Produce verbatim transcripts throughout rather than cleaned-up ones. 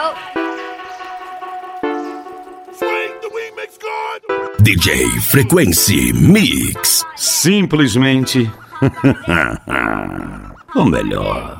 Yo. D J Frequency Mix. Simplesmente o melhor.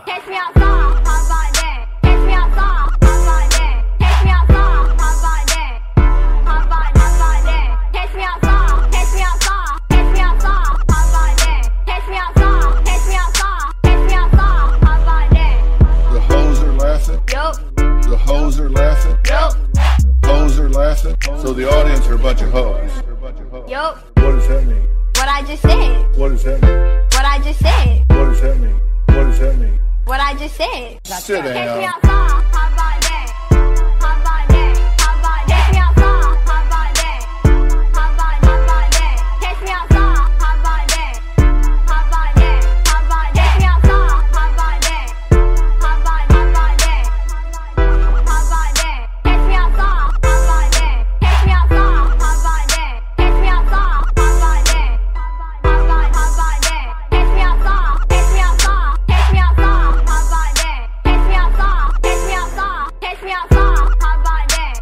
So the audience are a bunch of hoes. Yup. What does that mean? What I just said. What does that mean? What I just said. What does that mean? What does that mean? What I just said. Sit down. Catch me outside. How about that? How about that? How about that? Catch me outside. How about that? How about how about that? Catch me outside. How about that? How about that? How about that? Catch me outside. How about that? How about how about that? How about that? Catch me outside. How about that? Catch me outside. How about that? Catch me outside. How about that? How about how about that? Catch me outside. Catch me outside. Catch me outside. How about that? Catch me outside. Catch me outside. Catch me outside. How about that?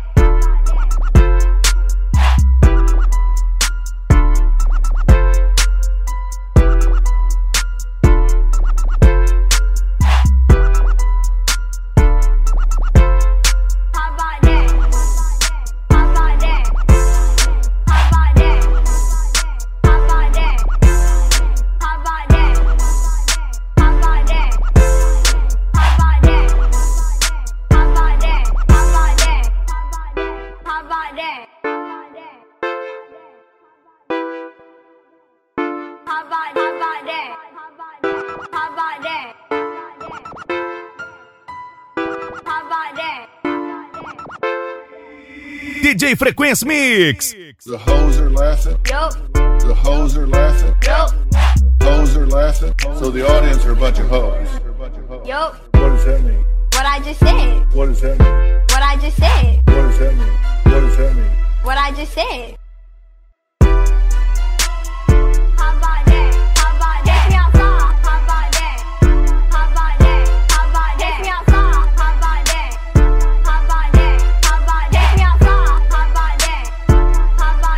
How about that? How about that? How about that? How about that? How about that? How about that? How about that? How about that? How about that? How about that? How about how about that? How about that? How about that? D J Frequency Mix. The hoes are laughing. Yup. The hoes are laughing. Yup. Hoes are laughing. So the audience are a bunch of hoes. Yup. What does that mean? What I just said. What does that mean? What I just said. What does that mean? What does that mean? What I just said.